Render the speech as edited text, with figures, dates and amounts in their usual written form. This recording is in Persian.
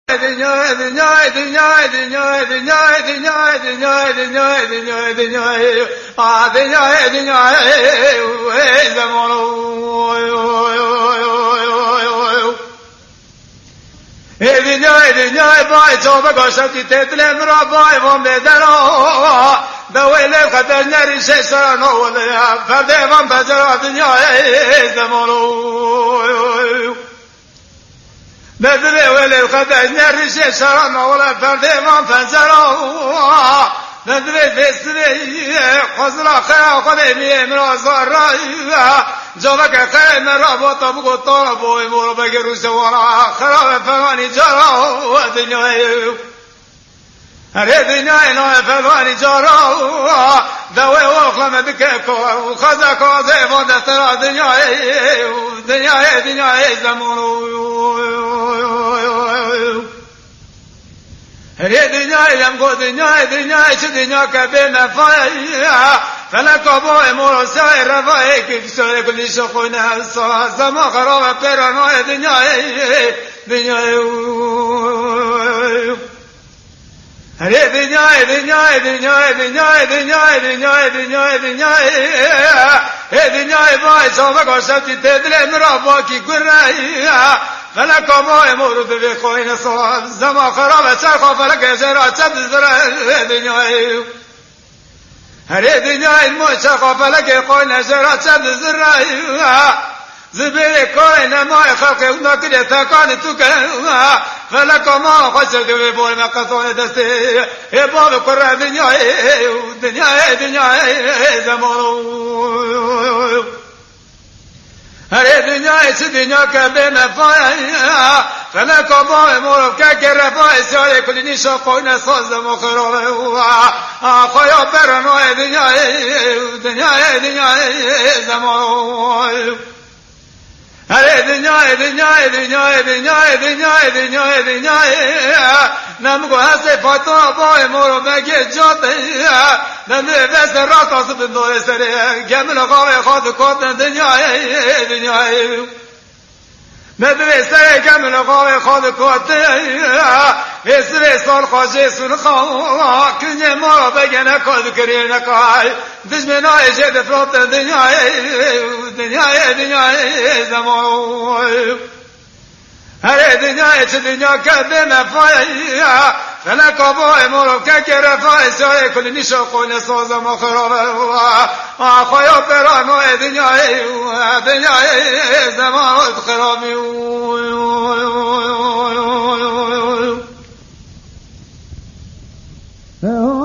ندري ولا الخدج نرجع شرنا ولا فردمان فنزروا ندري تسري خزرا خيا خدمي من زرايا جابك خير من ربط ابو طلب ويمر بجروس ورا خراب فماني جرا الدنيا هردني انا فماني جرا دوي وخلم بكك وخذك زي ما ترى الدنيا زمان هردني لم قد دنيا شدني كبنا فايا فلك ابو امور ساير فايك بسر كل شخونا زما خراب بيرنا دنيا باي صوبك وشتي تدري مرابوكي قرايا فلك ابو امور بخوين صواب زما خراب سرخ فلك جرا تبذر دنيا هردني المشخ فلك قوين جرا تبذر زبير كوين ما خلق ونكر ثقان تكا فلك ما خسر بول ما قصون دستي باب قرى دنيا زمان هر دنيا كبنا فايا فلك ما مور ككر فاي سوي كل نشا قوين صاز مخروا خيا برنا دنيا زمان هر دنيا نمگو هسته فاتا بای مورو بگی جاته نمه بس راتا سبندو سره گمل قاوه خاد کاتن دنیا ندوی سره گمل قاوه خاد کاتن وسره سال خاجه سنخا کنی مورو بگنه کاد کری نکای دشمنای جد فرات دنیا زمان هر دنيا كبنا فايا فلك ابو امور ككر فاي سوي كل نشا قون صوز مخرب اخويا برانو دنيا زمان خرابي